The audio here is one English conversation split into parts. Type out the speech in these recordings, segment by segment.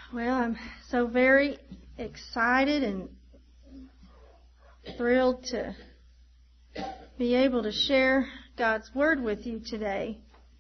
Well, I'm so very excited and thrilled to be able to share God's Word with you today.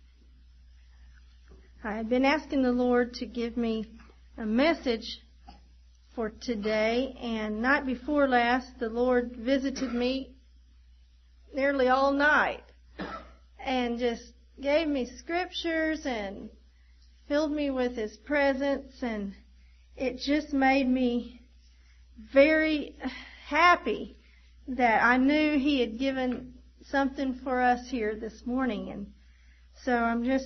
I had been asking the Lord to give me a message for today, and night before last, the Lord visited me nearly all night and just gave me scriptures and filled me with His presence, and it just made me very happy that I knew He had given something for us here this morning. And so I'm just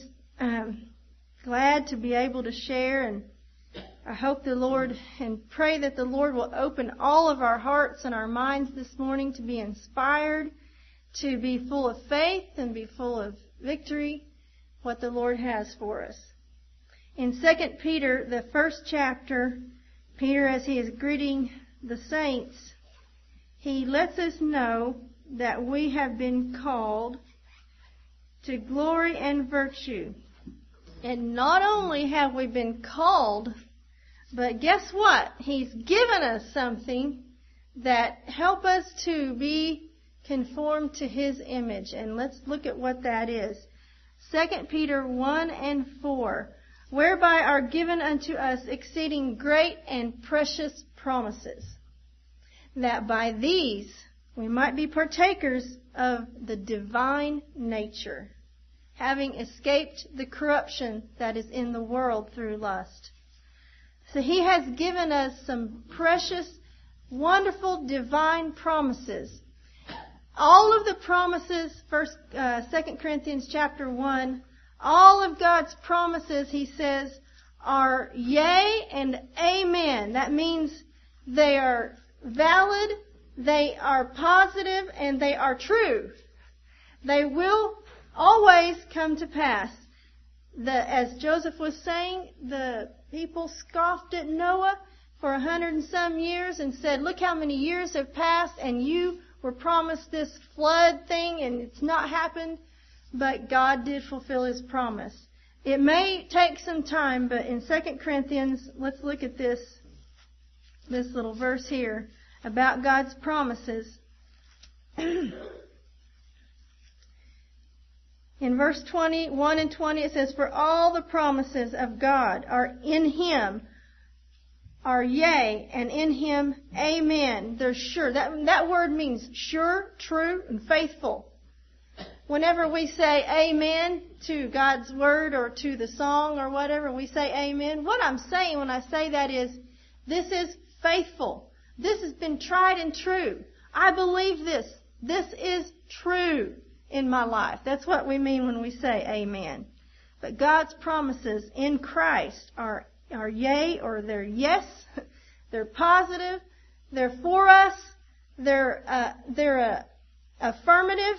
glad to be able to share, and I hope the Lord and pray that the Lord will open all of our hearts and our minds this morning to be inspired, to be full of faith and be full of victory, what the Lord has for us. In 2 Peter, the first chapter, Peter, as he is greeting the saints, he lets us know that we have been called to glory and virtue. And not only have we been called, but guess what? He's given us something that help us to be conformed to His image. And let's look at what that is. 2 Peter 1 and 4. Whereby are given unto us exceeding great and precious promises, that by these we might be partakers of the divine nature, having escaped the corruption that is in the world through lust. So He has given us some precious, wonderful, divine promises. All of the promises, 2 Corinthians chapter 1, all of God's promises, He says, are yea and amen. That means they are valid, they are positive, and they are true. They will always come to pass. As Joseph was saying, the people scoffed at Noah for 100 and some years and said, look how many years have passed and you were promised this flood thing and it's not happened. But God did fulfill His promise. It may take some time, but in 2 Corinthians, let's look at this little verse here about God's promises. In verse 21 and 20, it says, for all the promises of God are in Him, are yea, and in Him, amen. They're sure. That word means sure, true, and faithful. Whenever we say amen to God's word or to the song or whatever, we say amen. What I'm saying when I say that is, this is faithful. This has been tried and true. I believe this. This is true in my life. That's what we mean when we say amen. But God's promises in Christ are yea, or they're yes. They're positive. They're for us. They're affirmative.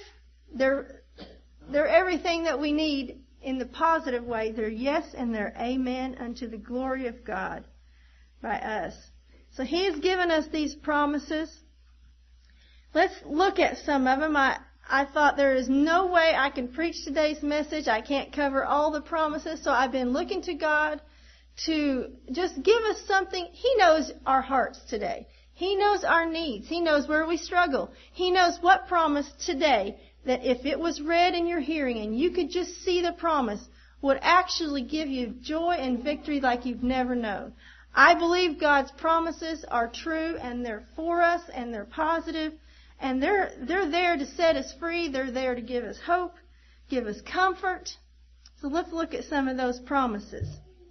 They're everything that we need in the positive way. They're yes and they're amen unto the glory of God by us. So He has given us these promises. Let's look at some of them. I thought there is no way I can preach today's message. I can't cover all the promises. So I've been looking to God to just give us something. He knows our hearts today. He knows our needs. He knows where we struggle. He knows what promise today that if it was read in your hearing and you could just see the promise, would actually give you joy and victory like you've never known. I believe God's promises are true and they're for us and they're positive and they're there to set us free. They're there to give us hope, give us comfort. So let's look at some of those promises.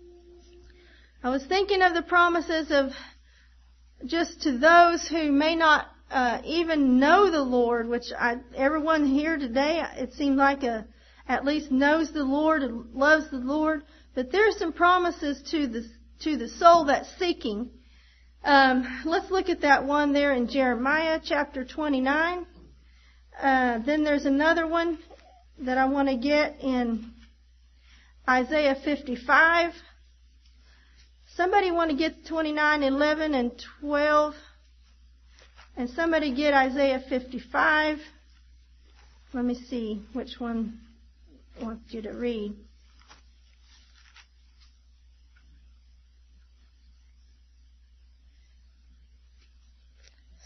I was thinking of the promises of just to those who may not even know the Lord, which everyone here today, it seemed like at least knows the Lord and loves the Lord. But there are some promises to the soul that's seeking. Let's look at that one there in Jeremiah chapter 29. Then there's another one that I want to get in Isaiah 55. Somebody want to get 29, 11, and 12. And somebody get Isaiah 55. Let me see which one I want you to read.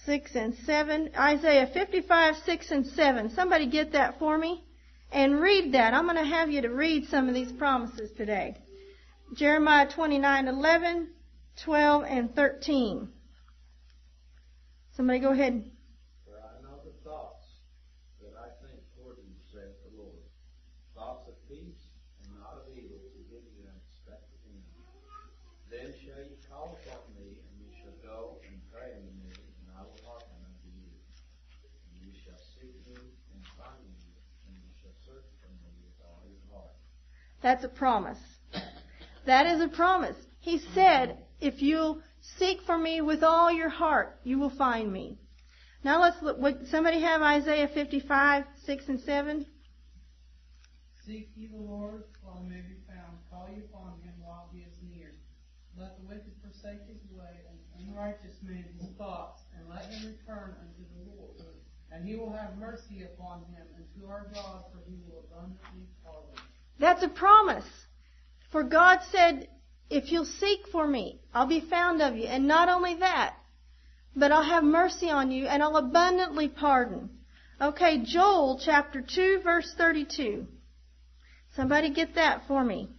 6 and 7. Isaiah 55, 6 and 7. Somebody get that for me and read that. I'm going to have you to read some of these promises today. Jeremiah 29, 11, 12, and 13. Somebody go ahead. For I know the thoughts that I think toward you, saith the Lord, thoughts of peace and not of evil, to give you an expected end. Then shall you call upon me, and you shall go and pray unto me, and I will hearken unto you. And you shall seek me and find me, and you shall search for me with all your heart. That's a promise. That is a promise. He said, if you'll seek for me with all your heart, you will find me. Now let's look. Somebody have Isaiah 55, 6 and 7? Seek ye the Lord while he may be found. Call ye upon him while he is near. Let the wicked forsake his way, and the unrighteous man his thoughts, and let him return unto the Lord. And he will have mercy upon him, and to our God, for he will abundantly pardon. That's a promise. For God said, if you'll seek for me, I'll be found of you. And not only that, but I'll have mercy on you, and I'll abundantly pardon. Okay, Joel chapter 2, verse 32. Somebody get that for me.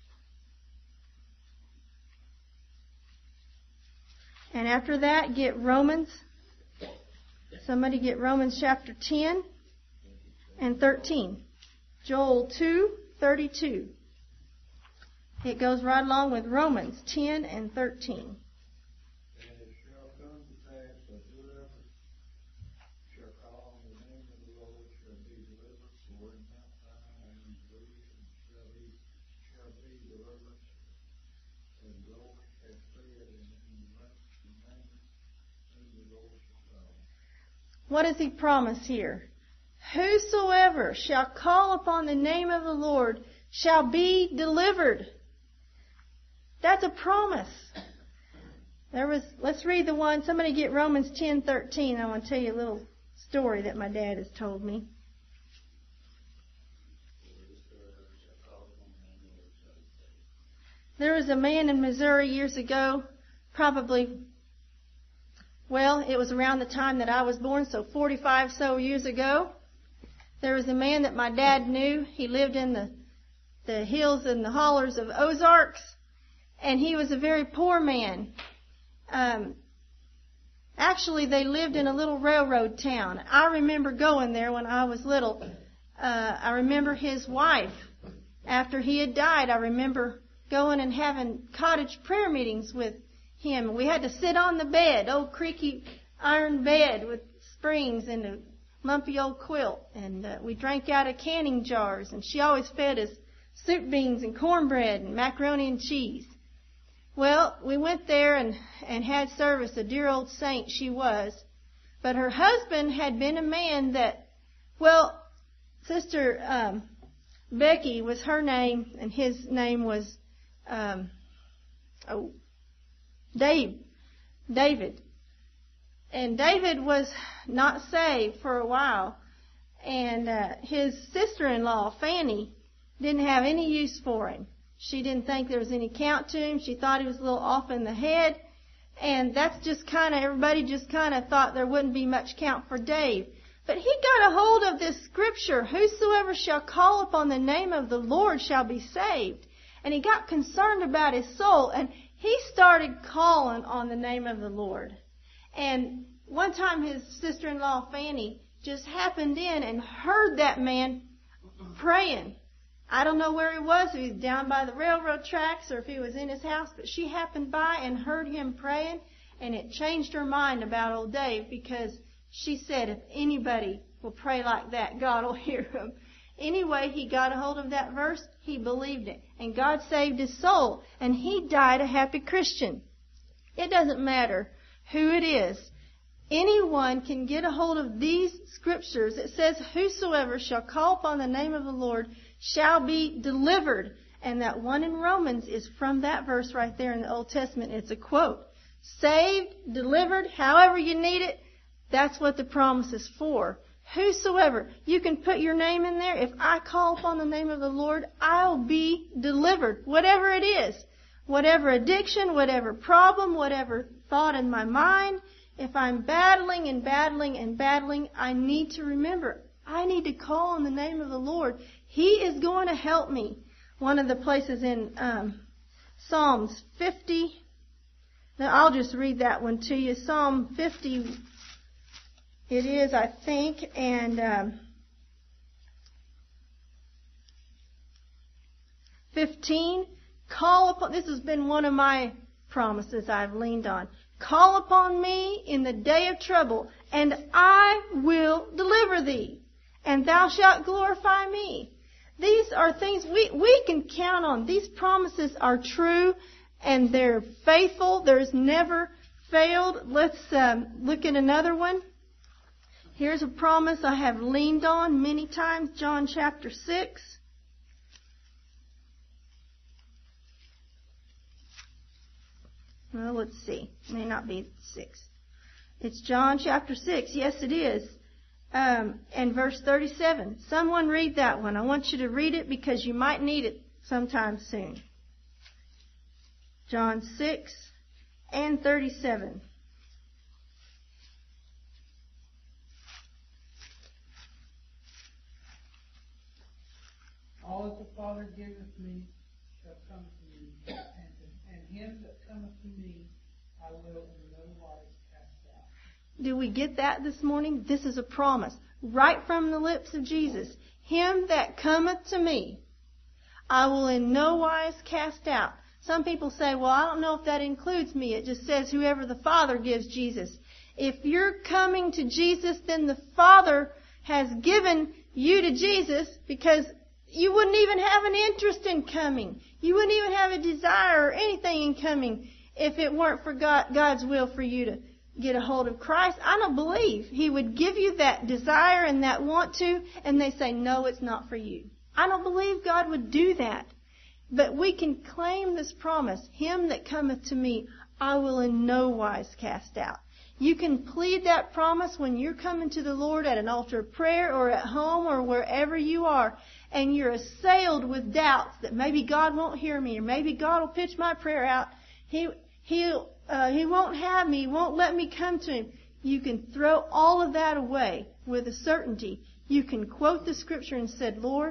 And after that, get Romans. Somebody get Romans chapter 10 and 13. Joel 2, 32. It goes right along with Romans 10 and 13. And it shall come to pass that whoever shall call on the name of the Lord shall be delivered. For in that time and grief shall be deliverance, and glory hath fled, and in the name whom the Lord shall call. What does he promise here? Whosoever shall call upon the name of the Lord shall be delivered. That's a promise. Let's read the one. Somebody get Romans 10:13. I want to tell you a little story that my dad has told me. There was a man in Missouri years ago, probably, well, it was around the time that I was born, so 45 so years ago. There was a man that my dad knew. He lived in the hills and the hollers of Ozarks. And he was a very poor man. Actually, they lived in a little railroad town. I remember going there when I was little. I remember his wife. After he had died, I remember going and having cottage prayer meetings with him. We had to sit on the bed, old creaky iron bed with springs and a lumpy old quilt. And we drank out of canning jars. And she always fed us soup beans and cornbread and macaroni and cheese. Well, we went there and had service. A dear old saint she was. But her husband had been a man that, well, Sister Becky was her name, and his name was David. And David was not saved for a while. And his sister-in-law, Fanny, didn't have any use for him. She didn't think there was any count to him. She thought he was a little off in the head. And that's just everybody just thought there wouldn't be much count for Dave. But he got a hold of this scripture, whosoever shall call upon the name of the Lord shall be saved. And he got concerned about his soul, and he started calling on the name of the Lord. And one time his sister-in-law, Fanny, just happened in and heard that man praying. I don't know where he was, if he was down by the railroad tracks or if he was in his house, but she happened by and heard him praying, and it changed her mind about old Dave, because she said if anybody will pray like that, God will hear him. Anyway, he got a hold of that verse, he believed it, and God saved his soul, and he died a happy Christian. It doesn't matter who it is. Anyone can get a hold of these scriptures. It says, whosoever shall call upon the name of the Lord shall be delivered. And that one in Romans is from that verse right there in the Old Testament. It's a quote. Saved, delivered, however you need it, that's what the promise is for. Whosoever. You can put your name in there. If I call upon the name of the Lord, I'll be delivered. Whatever it is. Whatever addiction, whatever problem, whatever thought in my mind, If I'm battling and battling and battling, I need to remember, I need to call on the name of the Lord. He is going to help me. One of the places in Psalms 50, now I'll just read that one to you. Psalm 50, it is, I think, and 15, call upon, this has been one of my promises I've leaned on. Call upon me in the day of trouble, and I will deliver thee, and thou shalt glorify me. These are things we can count on. These promises are true, and they're faithful. There's never failed. Let's look at another one. Here's a promise I have leaned on many times, John chapter 6. Well, let's see. It may not be 6. It's John chapter 6. Yes, it is. And verse 37. Someone read that one. I want you to read it because you might need it sometime soon. John 6 and 37. All that the Father giveth me shall come to me, and him that cometh to me I will in no wise cast out. Do we get that this morning? This is a promise right from the lips of Jesus. Him that cometh to me I will in no wise cast out. Some people say, well, I don't know if that includes me. It just says whoever the Father gives Jesus. If you're coming to Jesus, then the Father has given you to Jesus, because you wouldn't even have an interest in coming. You wouldn't even have a desire or anything in coming if it weren't for God's will for you to get a hold of Christ. I don't believe He would give you that desire and that want to, and they say, no, it's not for you. I don't believe God would do that. But we can claim this promise, him that cometh to me, I will in no wise cast out. You can plead that promise when you're coming to the Lord at an altar of prayer or at home or wherever you are, and you're assailed with doubts that maybe God won't hear me, or maybe God will pitch my prayer out. He won't have me, He won't let me come to Him. You can throw all of that away with a certainty. You can quote the Scripture and say, Lord,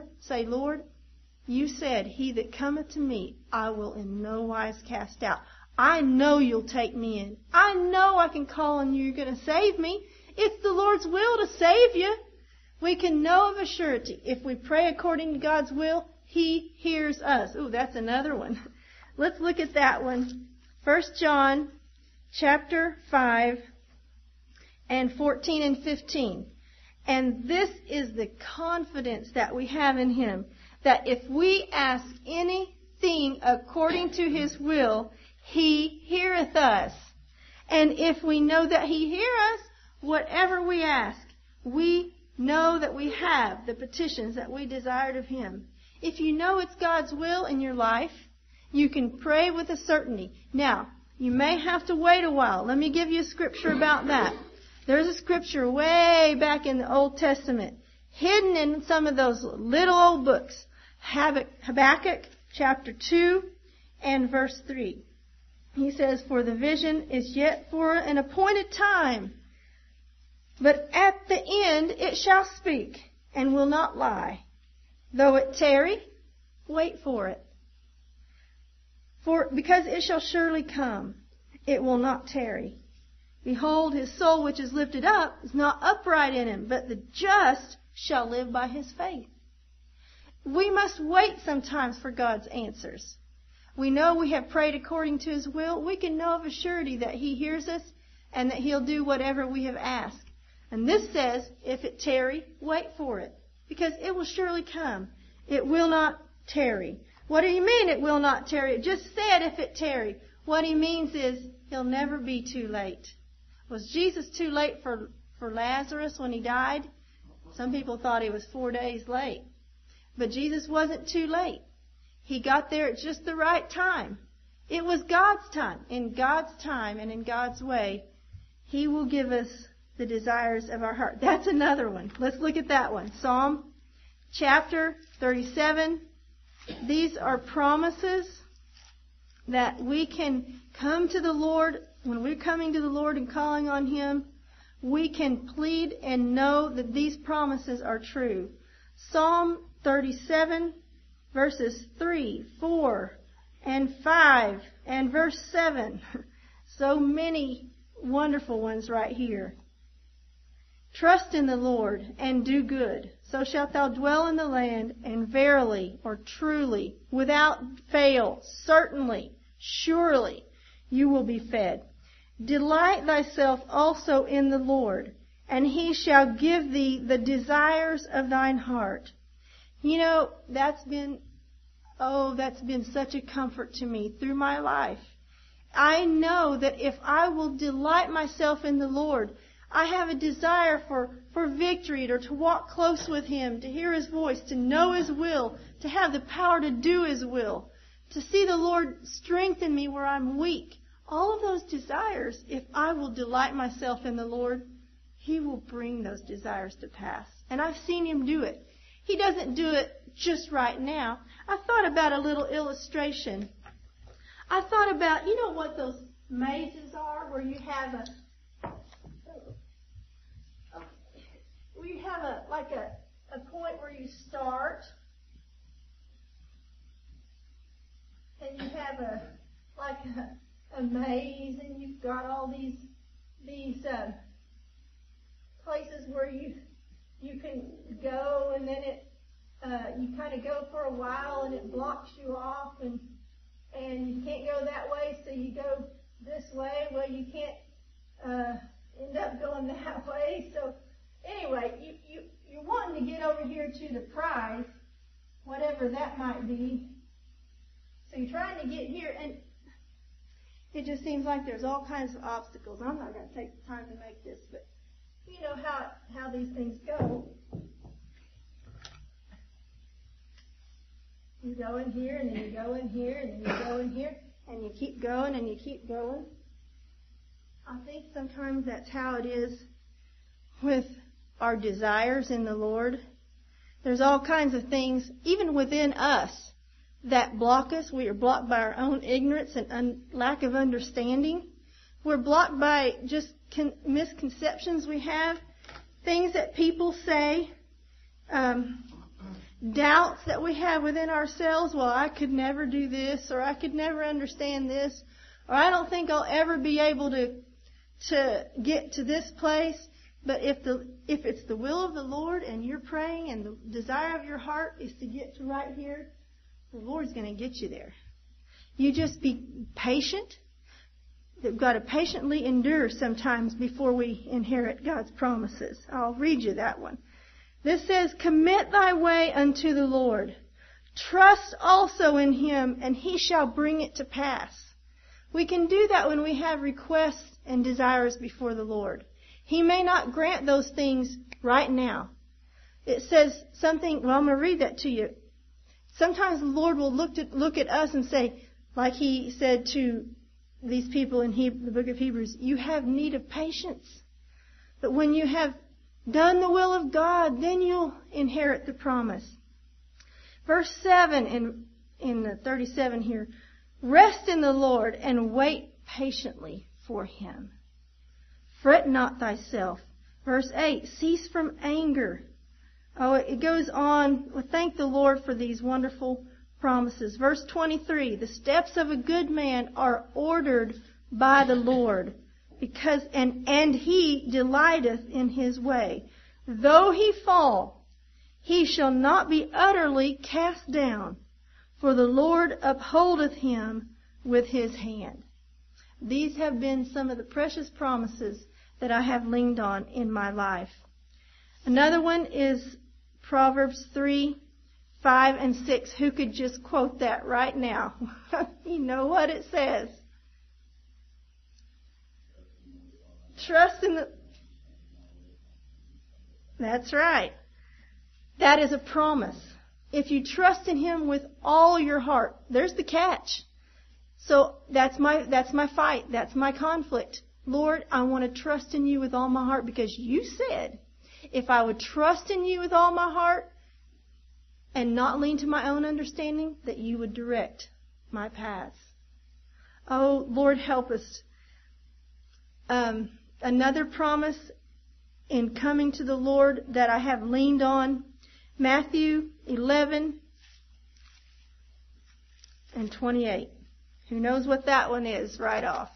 you said, he that cometh to me, I will in no wise cast out. I know you'll take me in. I know I can call on you. You're going to save me. It's the Lord's will to save you. We can know of a surety. If we pray according to God's will, He hears us. Ooh, that's another one. Let's look at that one. 1 John chapter 5 and 14 and 15. And this is the confidence that we have in Him, that if we ask anything according to His will, He heareth us. And if we know that He hears us, whatever we ask, we know that we have the petitions that we desired of Him. If you know it's God's will in your life, you can pray with a certainty. Now, you may have to wait a while. Let me give you a scripture about that. There's a scripture way back in the Old Testament, hidden in some of those little old books. Habakkuk chapter 2 and verse 3. He says, for the vision is yet for an appointed time, but at the end it shall speak and will not lie. Though it tarry, wait for it. Because it shall surely come, it will not tarry. Behold, his soul which is lifted up is not upright in him, but the just shall live by his faith. We must wait sometimes for God's answers. We know we have prayed according to His will. We can know of a surety that He hears us and that He'll do whatever we have asked. And this says, if it tarry, wait for it, because it will surely come. It will not tarry. What do you mean it will not tarry? It just said if it tarry. What He means is He'll never be too late. Was Jesus too late for Lazarus when he died? Some people thought He was 4 days late. But Jesus wasn't too late. He got there at just the right time. It was God's time. In God's time and in God's way, He will give us the desires of our heart. That's another one. Let's look at that one. Psalm chapter 37. These are promises that we can come to the Lord when we're coming to the Lord and calling on Him, we can plead and know that these promises are true. Psalm 37, verses 3, 4, and 5, and verse 7. So many wonderful ones right here. Trust in the Lord and do good, so shalt thou dwell in the land, and verily, or truly, without fail, certainly, surely, you will be fed. Delight thyself also in the Lord, and He shall give thee the desires of thine heart. You know, that's been such a comfort to me through my life. I know that if I will delight myself in the Lord, I have a desire for victory, or to walk close with Him, to hear His voice, to know His will, to have the power to do His will, to see the Lord strengthen me where I'm weak. All of those desires, if I will delight myself in the Lord, He will bring those desires to pass. And I've seen Him do it. He doesn't do it just right now. I thought about a little illustration. I thought about, you know what those mazes are, where you have a point where you start, and you have a maze, and you've got all these places where you can go, and then you kind of go for a while, and it blocks you off, and you can't go that way, so you go this way. Well, you can't end up going that way. So anyway, you're wanting to get over here to the prize, whatever that might be. So you're trying to get here, and it just seems like there's all kinds of obstacles. I'm not going to take the time to make this, but you know how these things go. You go in here, and then you go in here, and then you go in here, and you keep going, and you keep going. I think sometimes that's how it is with our desires in the Lord. There's all kinds of things, even within us, that block us. We are blocked by our own ignorance and lack of understanding. We're blocked by just misconceptions we have, things that people say, doubts that we have within ourselves. Well, I could never do this, or I could never understand this, or I don't think I'll ever be able to get to this place. But if it's the will of the Lord, and you're praying, and the desire of your heart is to get to right here, the Lord's going to get you there. You just be patient. We've got to patiently endure sometimes before we inherit God's promises. I'll read you that one. This says, commit thy way unto the Lord. Trust also in Him, and He shall bring it to pass. We can do that when we have requests and desires before the Lord. He may not grant those things right now. It says something, well, I'm going to read that to you. Sometimes the Lord will look at us and say, like He said to these people in the book of Hebrews, you have need of patience. But when you have done the will of God, then you'll inherit the promise. Verse 7 in 37 here, rest in the Lord and wait patiently for Him. Fret not thyself. Verse 8, cease from anger. Oh, it goes on. Well, thank the Lord for these wonderful promises. Verse 23, the steps of a good man are ordered by the Lord, and He delighteth in his way. Though he fall, he shall not be utterly cast down, for the Lord upholdeth him with His hand. These have been some of the precious promises that I have leaned on in my life. Another one is Proverbs 3, 5, and 6. Who could just quote that right now? You know what it says. Trust in the... That's right. That is a promise. If you trust in Him with all your heart, there's the catch. So that's my fight. That's my conflict. Lord, I want to trust in You with all my heart, because You said, if I would trust in You with all my heart and not lean to my own understanding, that You would direct my paths. Oh, Lord, help us Another promise in coming to the Lord that I have leaned on, Matthew 11:28. Who knows what that one is right off?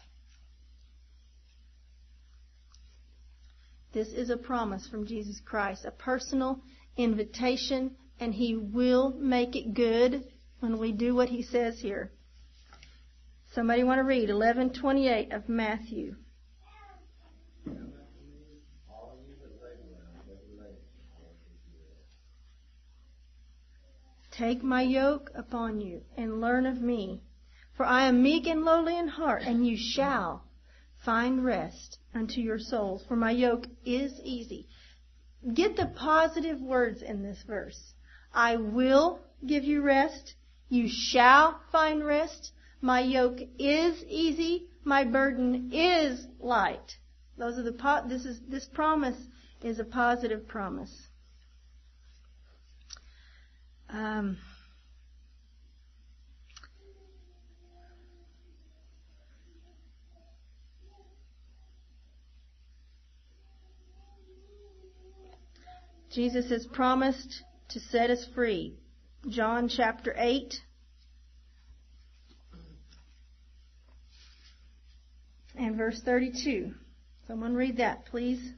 This is a promise from Jesus Christ, a personal invitation, and He will make it good when we do what He says here. Somebody want to read 11:28 of Matthew? Take my yoke upon you and learn of me, for I am meek and lowly in heart, and you shall find rest unto your souls. For my yoke is easy. Get the positive words in this verse. I will give you rest. You shall find rest. My yoke is easy. My burden is light. Those are this promise is a positive promise. Jesus has promised to set us free. John chapter 8. And verse 32. Someone read that, please.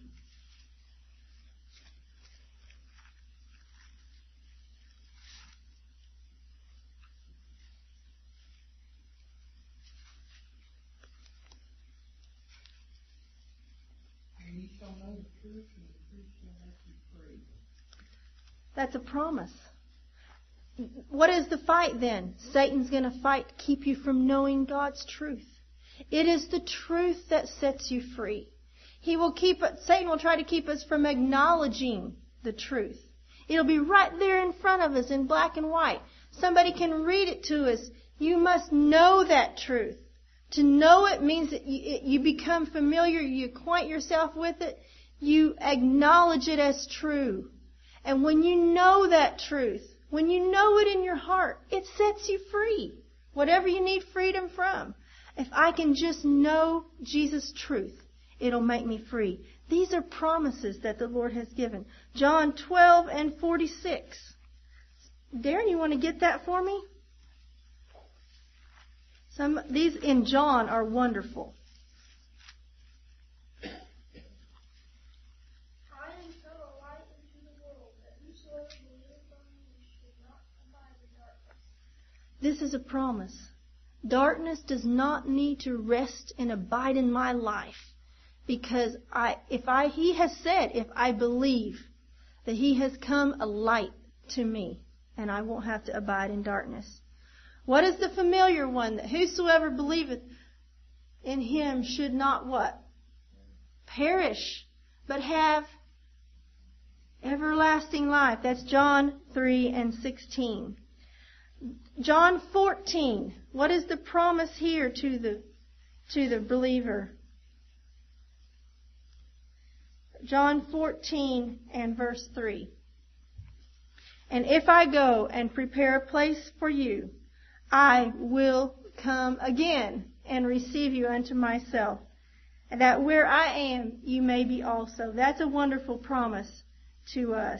And ye shall know the truth, and the truth shall make you free. That's a promise. What is the fight then? Satan's going to fight to keep you from knowing God's truth. It is the truth that sets you free. Satan will try to keep us from acknowledging the truth. It'll be right there in front of us in black and white. Somebody can read it to us. You must know that truth. To know it means that you become familiar, you acquaint yourself with it, you acknowledge it as true. And when you know that truth, when you know it in your heart, it sets you free. Whatever you need freedom from. If I can just know Jesus' truth, it'll make me free. These are promises that the Lord has given. John 12:46. Darren, you want to get that for me? These in John are wonderful. This is a promise. Darkness does not need to rest and abide in my life, because He has said, if I believe that He has come a light to me, and I won't have to abide in darkness. What is the familiar one? That whosoever believeth in Him should not what? Perish, but have everlasting life. That's John 3:16. John 14. What is the promise here to the believer? John 14 and verse 3. And if I go and prepare a place for you, I will come again and receive you unto myself, and that where I am, you may be also. That's a wonderful promise to us.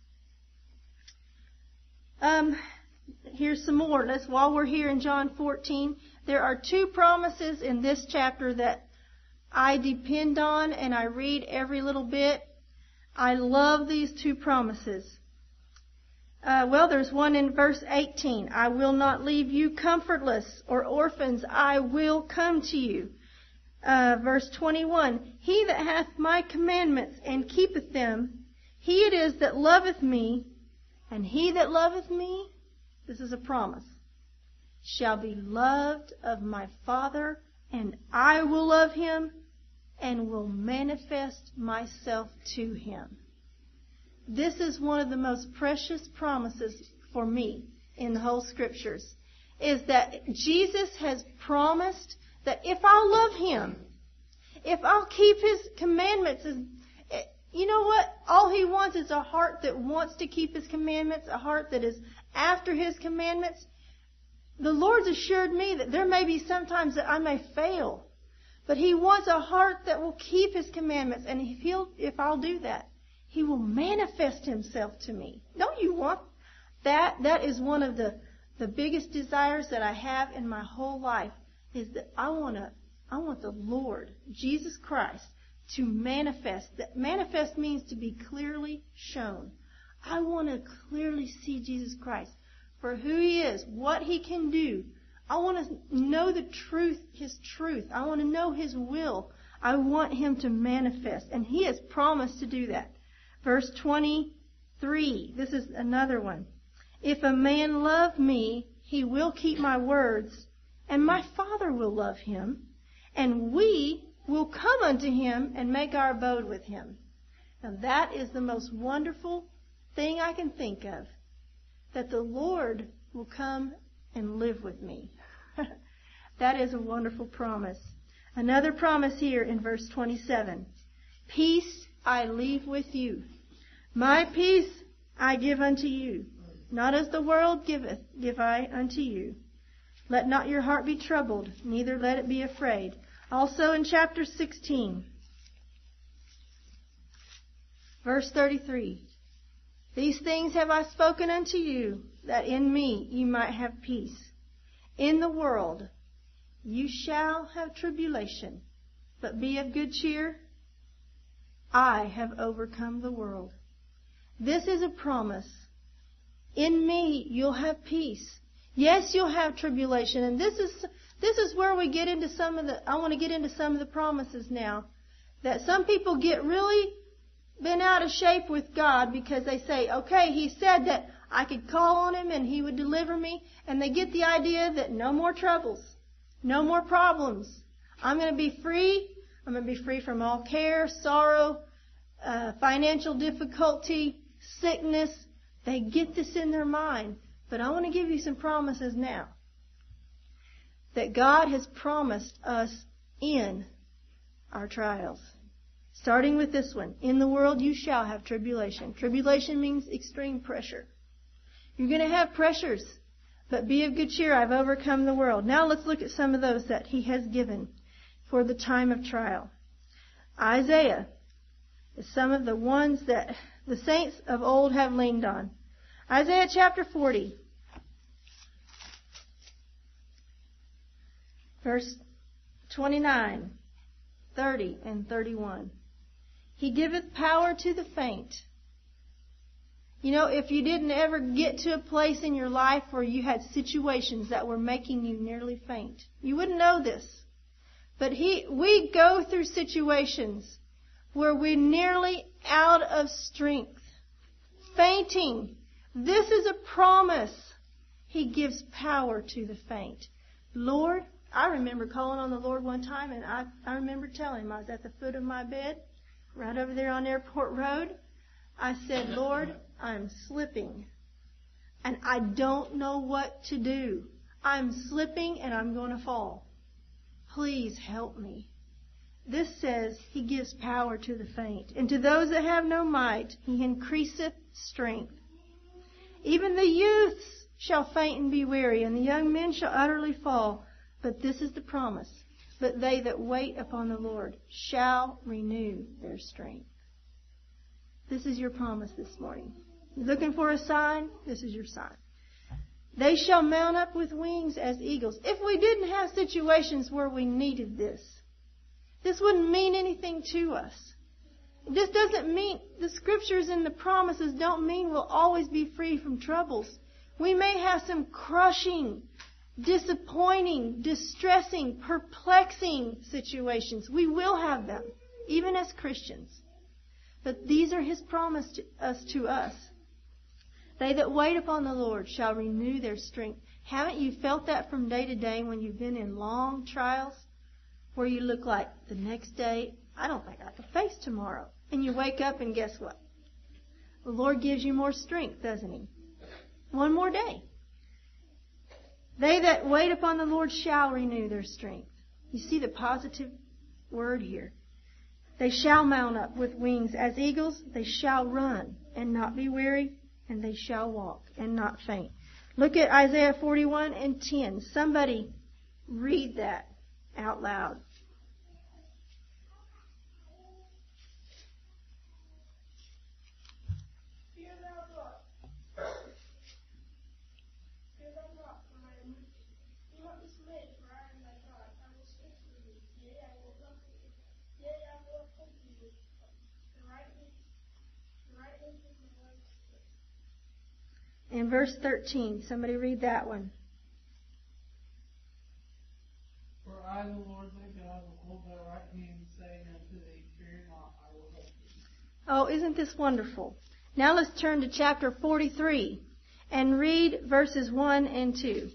Here's some more. While we're here in John 14, there are two promises in this chapter that I depend on and I read every little bit. I love these two promises. There's one in verse 18. I will not leave you comfortless or orphans. I will come to you. Verse 21. He that hath my commandments and keepeth them, he it is that loveth me, and he that loveth me, this is a promise, shall be loved of my Father, and I will love him, and will manifest myself to him. This is one of the most precious promises for me in the whole Scriptures, is that Jesus has promised that if I'll love Him, if I'll keep His commandments, you know what? All He wants is a heart that wants to keep His commandments, a heart that is after His commandments. The Lord's assured me that there may be sometimes that I may fail, But He wants a heart that will keep His commandments. And if I'll do that, He will manifest Himself to me. Don't you want that? That is one of the biggest desires that I have in my whole life, is that I want the Lord, Jesus Christ, to manifest. That manifest means to be clearly shown. I want to clearly see Jesus Christ for who He is, what He can do. I want to know the truth, His truth. I want to know His will. I want Him to manifest. And He has promised to do that. Verse 23, this is another one. If a man love me, he will keep my words, and my Father will love him, and we will come unto him and make our abode with him. And that is the most wonderful thing I can think of, that the Lord will come and live with me. That is a wonderful promise. Another promise here in verse 27. Peace I leave with you. My peace I give unto you. Not as the world giveth, give I unto you. Let not your heart be troubled, neither let it be afraid. Also in chapter 16, verse 33. These things have I spoken unto you, that in me ye might have peace. In the world you shall have tribulation, but be of good cheer. I have overcome the world. This is a promise. In me you'll have peace. Yes, you'll have tribulation. And this is where we get into I want to get into some of the promises now. That some people get really bent out of shape with God because they say, okay, He said that I could call on Him and He would deliver me. And they get the idea that no more troubles, no more problems. I'm going to be free. I'm going to be free from all care, sorrow, financial difficulty, sickness. They get this in their mind. But I want to give you some promises now. That God has promised us in our trials. Starting with this one. In the world you shall have tribulation. Tribulation means extreme pressure. You're going to have pressures. But be of good cheer. I've overcome the world. Now let's look at some of those that He has given for the time of trial. Isaiah is some of the ones that the saints of old have leaned on. Isaiah chapter 40, verse 29, 30, and 31. He giveth power to the faint. You know, if you didn't ever get to a place in your life where you had situations that were making you nearly faint, you wouldn't know this. But we go through situations where we're nearly out of strength, fainting. This is a promise. He gives power to the faint. Lord, I remember calling on the Lord one time, and I remember telling Him, I was at the foot of my bed, right over there on Airport Road. I said, Lord, I'm slipping, and I don't know what to do. I'm slipping, and I'm going to fall. Please help me. This says He gives power to the faint, and to those that have no might, He increaseth strength. Even the youths shall faint and be weary, and the young men shall utterly fall. But this is the promise. But they that wait upon the Lord shall renew their strength. This is your promise this morning. You're looking for a sign? This is your sign. They shall mount up with wings as eagles. If we didn't have situations where we needed this wouldn't mean anything to us. This doesn't mean, the scriptures and the promises don't mean we'll always be free from troubles. We may have some crushing, disappointing, distressing, perplexing situations. We will have them, even as Christians. But these are His promise to us. They that wait upon the Lord shall renew their strength. Haven't you felt that from day to day when you've been in long trials? Where you look like the next day, I don't think I can face tomorrow. And you wake up and guess what? The Lord gives you more strength, doesn't He? One more day. They that wait upon the Lord shall renew their strength. You see the positive word here. They shall mount up with wings as eagles. They shall run and not be weary. And they shall walk and not faint. Look at Isaiah 41 and 10. Somebody read that out loud. in verse 13. Somebody read that one. For I, the Lord thy God, will hold thy right hand, saying unto thee, Fear not, I will help thee. Oh, isn't this wonderful? Now let's turn to chapter 43 and read verses 1 and 2.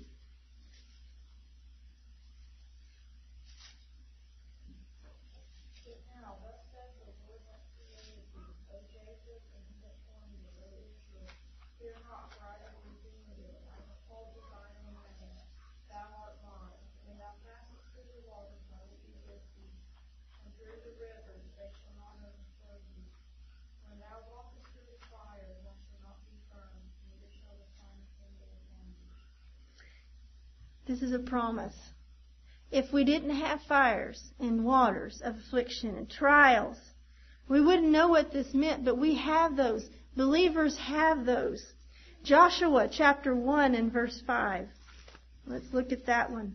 This is a promise. If we didn't have fires and waters of affliction and trials, we wouldn't know what this meant, but we have those. Believers have those. Joshua chapter 1 and verse 5. Let's look at that one.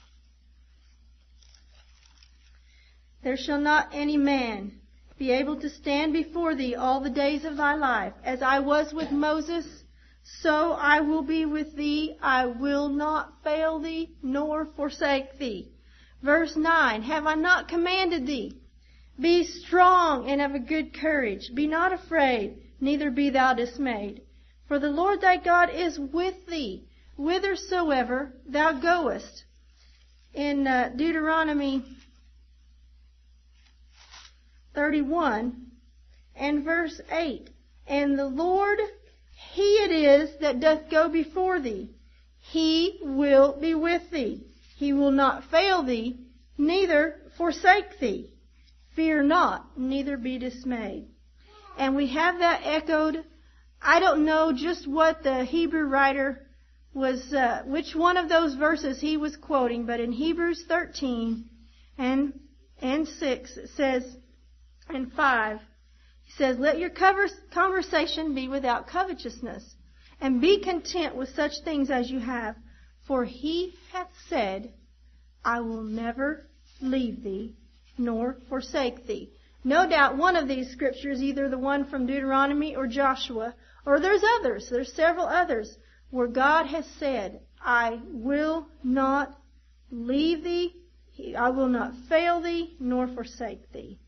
There shall not any man be able to stand before thee all the days of thy life. As I was with Moses, so I will be with thee. I will not fail thee, nor forsake thee. Verse 9, have I not commanded thee? Be strong and of a good courage. Be not afraid, neither be thou dismayed. For the Lord thy God is with thee, whithersoever thou goest. In Deuteronomy 31 and verse 8, and the Lord, He it is that doth go before thee. He will be with thee. He will not fail thee, neither forsake thee. Fear not, neither be dismayed. And we have that echoed. I don't know just what the Hebrew writer was, which one of those verses he was quoting, but in Hebrews 13 and 6 it says, and 5, he says, let your conversation be without covetousness, and be content with such things as you have. For he hath said, I will never leave thee, nor forsake thee. No doubt one of these scriptures, either the one from Deuteronomy or Joshua, or there's others, there's several others, where God has said, I will not leave thee, I will not fail thee, nor forsake thee.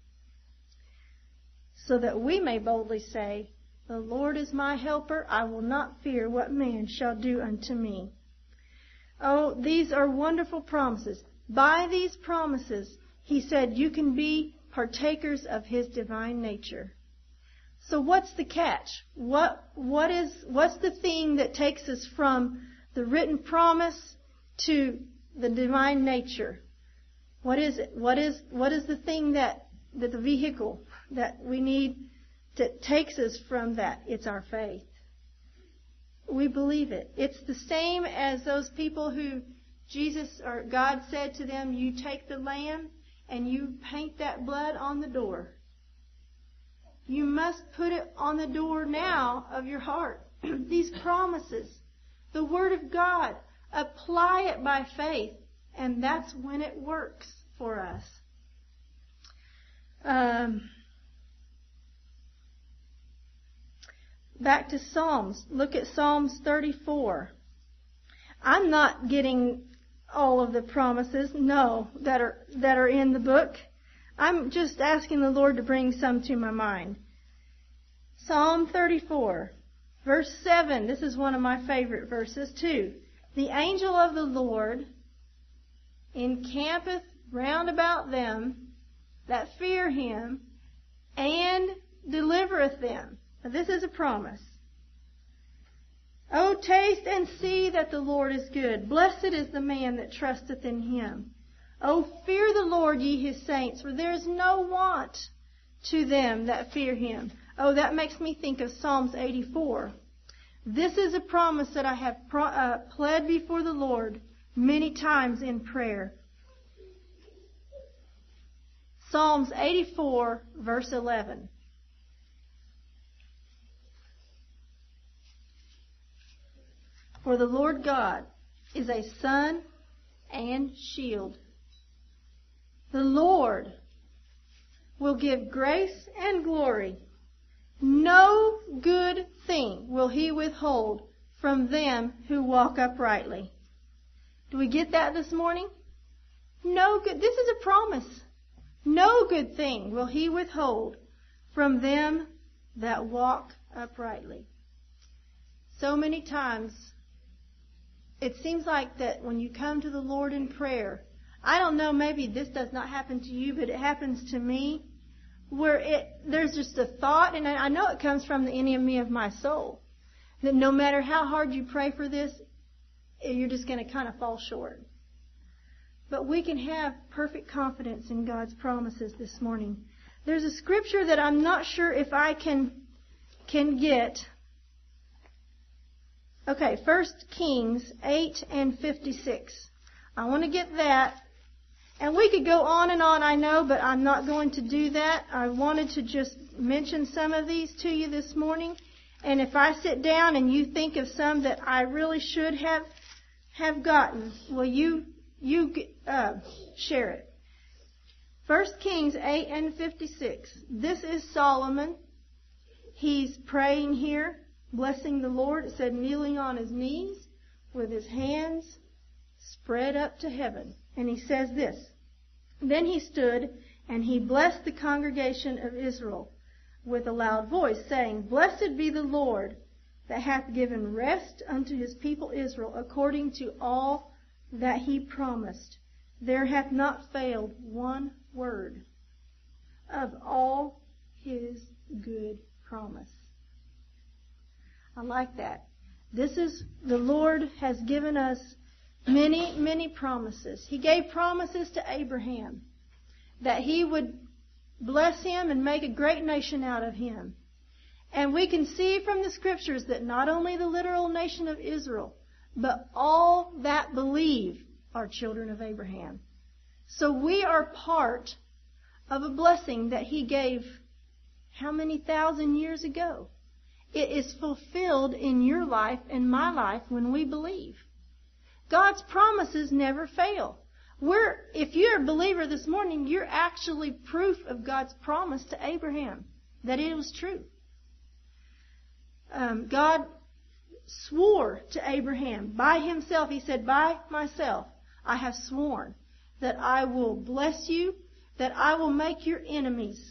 So that we may boldly say, the Lord is my helper, I will not fear what man shall do unto me. Oh, these are wonderful promises. By these promises, he said, you can be partakers of his divine nature. So what's the catch? What's the thing that takes us from the written promise to the divine nature? What is it? What is the thing that the vehicle that we need that takes us from that? It's our faith. We believe it. It's the same as those people who Jesus or God said to them, you take the lamb and you paint that blood on the door. You must put it on the door now of your heart. These promises, the Word of God, apply it by faith, and that's when it works for us. Back to Psalms. Look at Psalms 34. I'm not getting all of the promises, that are in the book. I'm just asking the Lord to bring some to my mind. Psalm 34, verse 7. This is one of my favorite verses too. The angel of the Lord encampeth round about them that fear him, and delivereth them. Now, this is a promise. O taste and see that the Lord is good. Blessed is the man that trusteth in him. O fear the Lord, ye his saints, for there is no want to them that fear him. Oh, that makes me think of Psalms 84. This is a promise that I have pled before the Lord many times in prayer. Psalms 84, verse 11. For the Lord God is a sun and shield. The Lord will give grace and glory. No good thing will he withhold from them who walk uprightly. Do we get that this morning? No good. This is a promise. No good thing will He withhold from them that walk uprightly. So many times, it seems like that when you come to the Lord in prayer, I don't know, maybe this does not happen to you, but it happens to me, where there's just a thought, and I know it comes from the enemy of my soul, that no matter how hard you pray for this, you're just going to kind of fall short. But we can have perfect confidence in God's promises this morning. There's a scripture that I'm not sure if I can get. Okay, 1 Kings 8:56. I want to get that. And we could go on and on, I know, but I'm not going to do that. I wanted to just mention some of these to you this morning. And if I sit down and you think of some that I really should have gotten, well, you share it. 1 Kings 8:56. This is Solomon. He's praying here, blessing the Lord. It said kneeling on his knees with his hands spread up to heaven. And he says this, Then he stood and he blessed the congregation of Israel with a loud voice, saying, Blessed be the Lord that hath given rest unto his people Israel according to all that he promised. There hath not failed one word of all his good promise. I like that. This is, the Lord has given us many, many promises. He gave promises to Abraham that he would bless him and make a great nation out of him. And we can see from the scriptures that not only the literal nation of Israel, but all that believe are children of Abraham. So we are part of a blessing that he gave how many thousand years ago? It is fulfilled in your life and my life when we believe. God's promises never fail. If you're a believer this morning, you're actually proof of God's promise to Abraham, that it was true. God swore to Abraham by himself. He said, by myself, I have sworn that I will bless you, that I will make your enemies,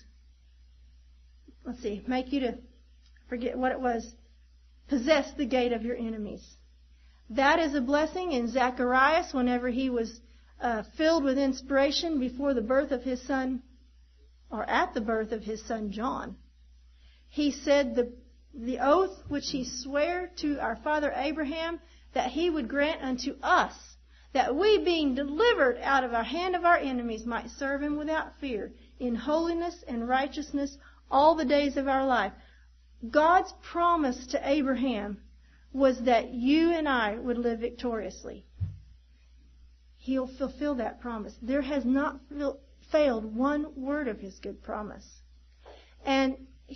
make you to, forget what it was, possess the gate of your enemies. That is a blessing. In Zacharias, whenever he was filled with inspiration before the birth of his son, or at the birth of his son John, he said the oath which he sware to our father Abraham, that he would grant unto us, that we, being delivered out of our hand of our enemies, might serve him without fear, in holiness and righteousness all the days of our life. God's promise to Abraham was that you and I would live victoriously. He'll fulfill that promise. There has not failed one word of his good promise. And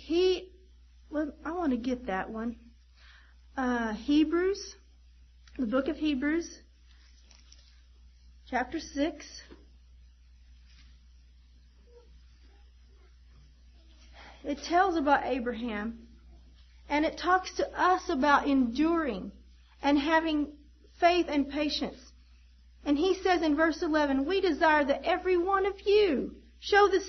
I want to get that one. Hebrews, the book of Hebrews, chapter 6. It tells about Abraham, and it talks to us about enduring and having faith and patience. And he says in verse 11, we desire that every one of you show the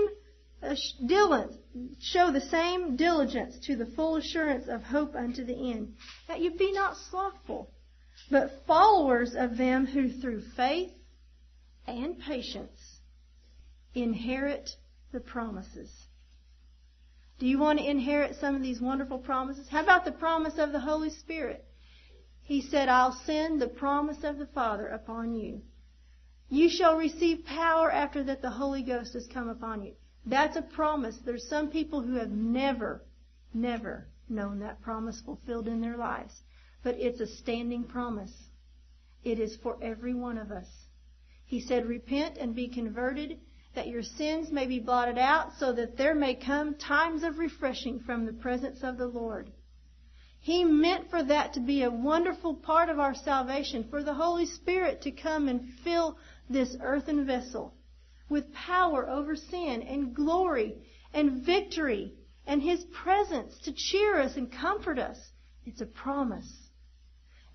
same diligence to the full assurance of hope unto the end, that you be not slothful, but followers of them who through faith and patience inherit the promises. Do you want to inherit some of these wonderful promises? How about the promise of the Holy Spirit? He said, I'll send the promise of the Father upon you. You shall receive power after that the Holy Ghost has come upon you. That's a promise. There's some people who have never known that promise fulfilled in their lives. But it's a standing promise. It is for every one of us. He said, repent and be converted, that your sins may be blotted out, so that there may come times of refreshing from the presence of the Lord. He meant for that to be a wonderful part of our salvation, for the Holy Spirit to come and fill this earthen vessel with power over sin and glory and victory and His presence to cheer us and comfort us. It's a promise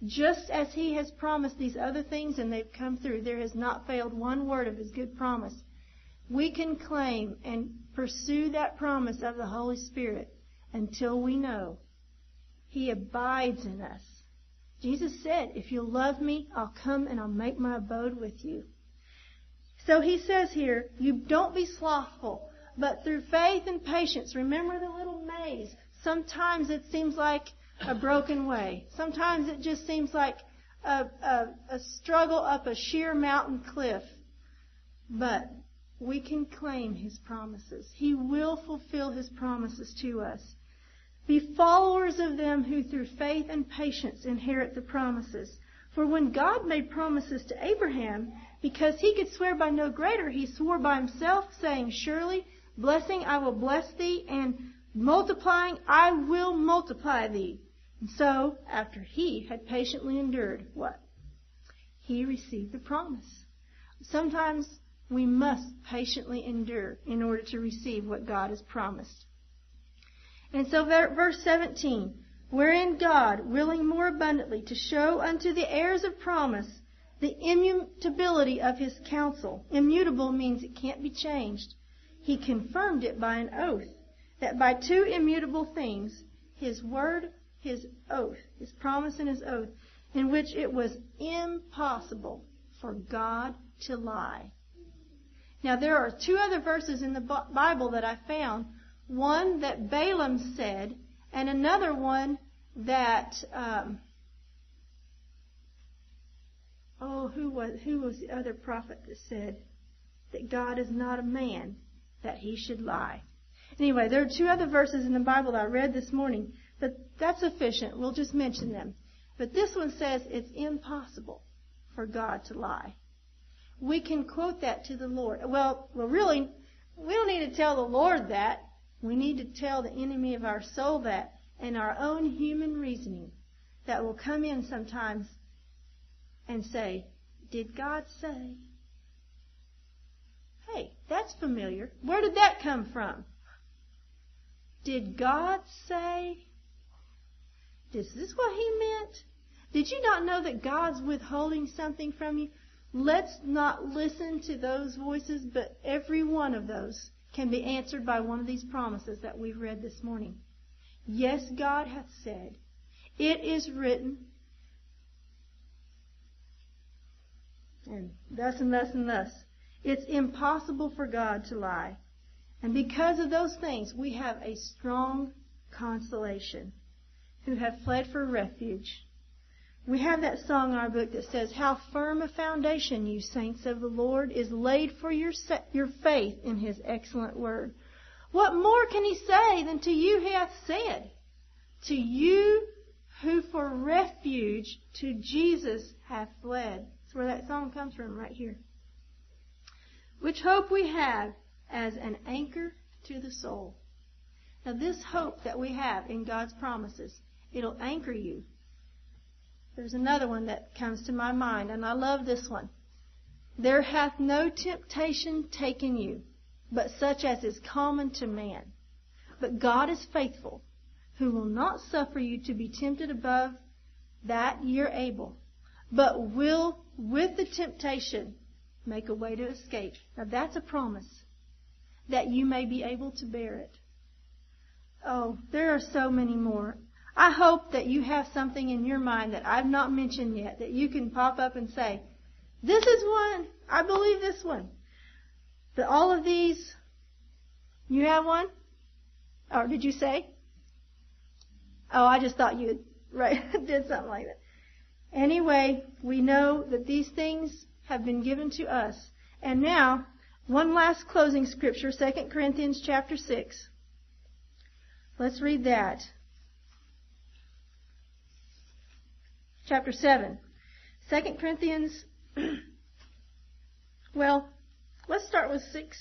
Just as He has promised these other things and they've come through, there has not failed one word of His good promise. We can claim and pursue that promise of the Holy Spirit until we know He abides in us. Jesus said, if you'll love me, I'll come and I'll make my abode with you. So He says here, you don't be slothful, but through faith and patience. Remember the little maze. Sometimes it seems like a broken way. Sometimes it just seems like a struggle up a sheer mountain cliff. But we can claim His promises. He will fulfill His promises to us. Be followers of them who through faith and patience inherit the promises. For when God made promises to Abraham, because He could swear by no greater, He swore by Himself, saying, surely, blessing I will bless thee, and multiplying I will multiply thee. And so, after He had patiently endured, what? He received the promise. Sometimes we must patiently endure in order to receive what God has promised. And so verse 17, wherein God, willing more abundantly to show unto the heirs of promise the immutability of His counsel. Immutable means it can't be changed. He confirmed it by an oath, that by two immutable things, His word, His oath, His promise and His oath, in which it was impossible for God to lie. Now there are two other verses in the Bible that I found. One that Balaam said, and another one that, who was the other prophet that said that God is not a man that He should lie? Anyway, there are two other verses in the Bible that I read this morning, but that's sufficient. We'll just mention them. But this one says it's impossible for God to lie. We can quote that to the Lord. Well, really, we don't need to tell the Lord that. We need to tell the enemy of our soul that, and our own human reasoning that will come in sometimes and say, did God say? Hey, that's familiar. Where did that come from? Did God say? Is this what He meant? Did you not know that God's withholding something from you? Let's not listen to those voices, but every one of those can be answered by one of these promises that we've read this morning. Yes, God hath said. It is written. And thus and thus and thus. It's impossible for God to lie. And because of those things, we have a strong consolation who have fled for refuge. We have that song in our book that says, how firm a foundation, you saints of the Lord, is laid for your faith in His excellent word. What more can He say than to you He hath said? To you who for refuge to Jesus have fled. That's where that song comes from, right here. Which hope we have as an anchor to the soul. Now this hope that we have in God's promises, it'll anchor you. There's another one that comes to my mind, and I love this one. There hath no temptation taken you, but such as is common to man. But God is faithful, who will not suffer you to be tempted above that ye are able, but will with the temptation make a way to escape. Now that's a promise, that you may be able to bear it. Oh, there are so many more. I hope that you have something in your mind that I've not mentioned yet, that you can pop up and say, this is one. I believe this one. But all of these, you have one? Or did you say? Oh, I just thought you did something like that. Anyway, we know that these things have been given to us. And now, one last closing scripture, 2 Corinthians chapter 6. Let's read that. Chapter 7. 2 Corinthians, well, let's start with 6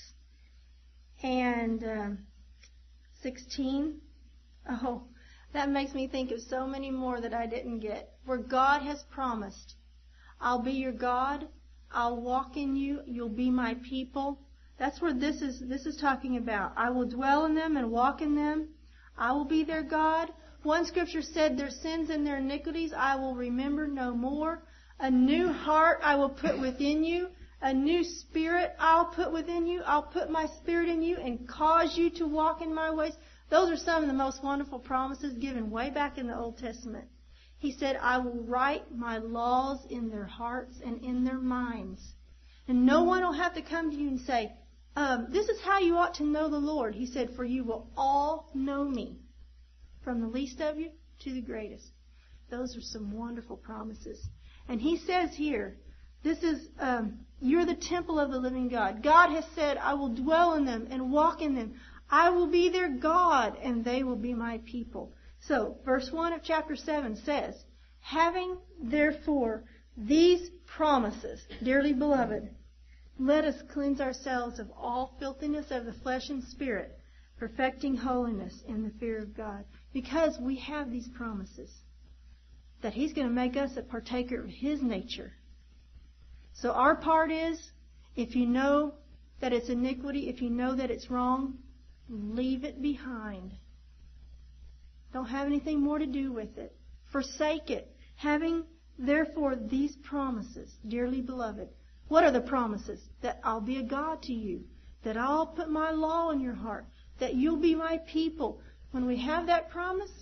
and 16. Oh, that makes me think of so many more that I didn't get. Where God has promised, I'll be your God, I'll walk in you, you'll be my people. That's where this is talking about. I will dwell in them and walk in them. I will be their God. One scripture said, their sins and their iniquities I will remember no more. A new heart I will put within you. A new spirit I'll put within you. I'll put my spirit in you and cause you to walk in my ways. Those are some of the most wonderful promises given way back in the Old Testament. He said, I will write my laws in their hearts and in their minds. And no one will have to come to you and say, this is how you ought to know the Lord. He said, for you will all know me, from the least of you to the greatest. Those are some wonderful promises. And he says here, this is, you're the temple of the living God. God has said, I will dwell in them and walk in them. I will be their God, and they will be my people. So, verse 1 of chapter 7 says, having therefore these promises, dearly beloved, let us cleanse ourselves of all filthiness of the flesh and spirit, perfecting holiness in the fear of God. Because we have these promises that He's going to make us a partaker of His nature. So our part is, if you know that it's iniquity, if you know that it's wrong, leave it behind. Don't have anything more to do with it. Forsake it. Having therefore these promises, dearly beloved. What are the promises? That I'll be a God to you. That I'll put my law in your heart. That you'll be my people. When we have that promise,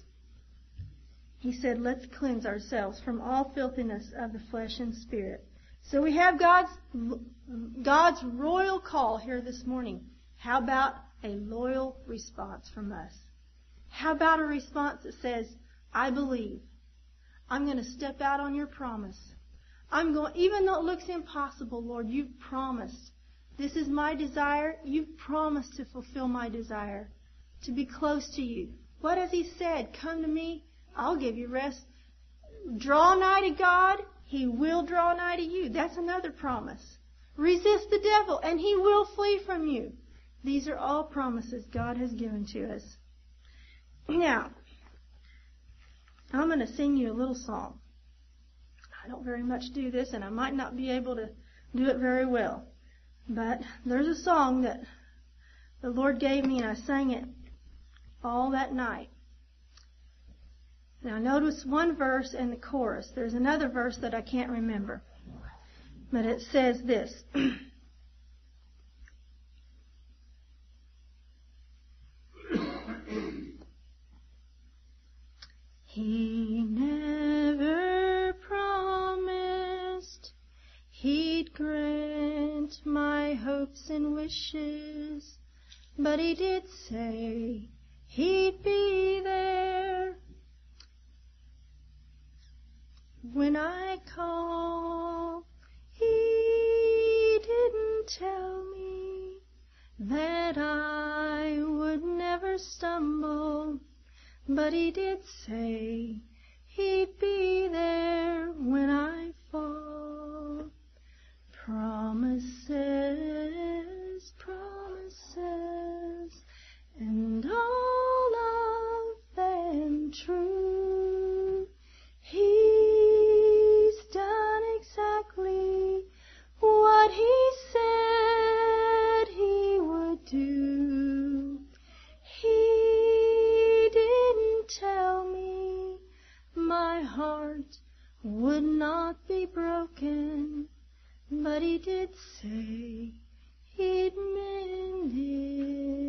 he said, let's cleanse ourselves from all filthiness of the flesh and spirit. So we have God's royal call here this morning. How about a loyal response from us? How about a response that says, I believe. I'm going to step out on your promise. Even though it looks impossible, Lord, you've promised. This is my desire. You've promised to fulfill my desire, to be close to you. What has He said? Come to me, I'll give you rest. Draw nigh to God, He will draw nigh to you. That's another promise. Resist the devil, and he will flee from you. These are all promises God has given to us. Now, I'm going to sing you a little song. I don't very much do this, and I might not be able to do it very well. But there's a song that the Lord gave me, and I sang it all that night. Now, notice one verse and the chorus. There's another verse that I can't remember. But it says this. He never promised He'd grant my hopes and wishes, but He did say He'd be there when I call. He didn't tell me that I would never stumble, but He did say He'd be there when I fall. Promises, promises, and all of them true. He's done exactly what He said He would do. He didn't tell me my heart would not be broken, but He did say He'd mend it.